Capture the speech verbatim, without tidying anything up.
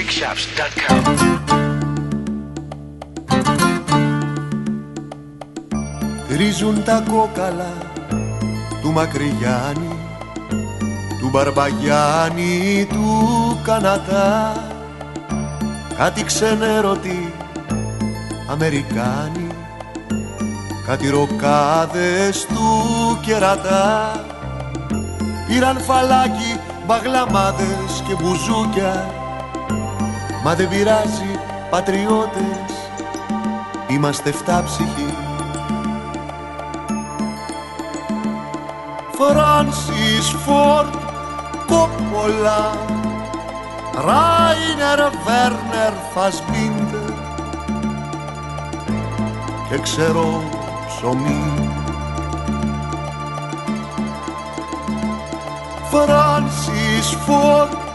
music shops dot com. Τρίζουν τα κόκαλα του Μακρυγιάννη, του Μπαρμπαγιάννη, του Κανατά, κάτι ξενέρωτοι Αμερικάνοι, κάτι ροκάδες του Κερατά. Πήραν φαλάκι, μπαγλαμάδες και μπουζούκια, μα δεν πειράζει πατριώτες, είμαστε φτάψυχοι. Φράνσις Φόρντ Κόπολα, Ράινερ Βέρνερ Φασμπίντερ και ξέρω ψωμί. Φράνσις Φόρντ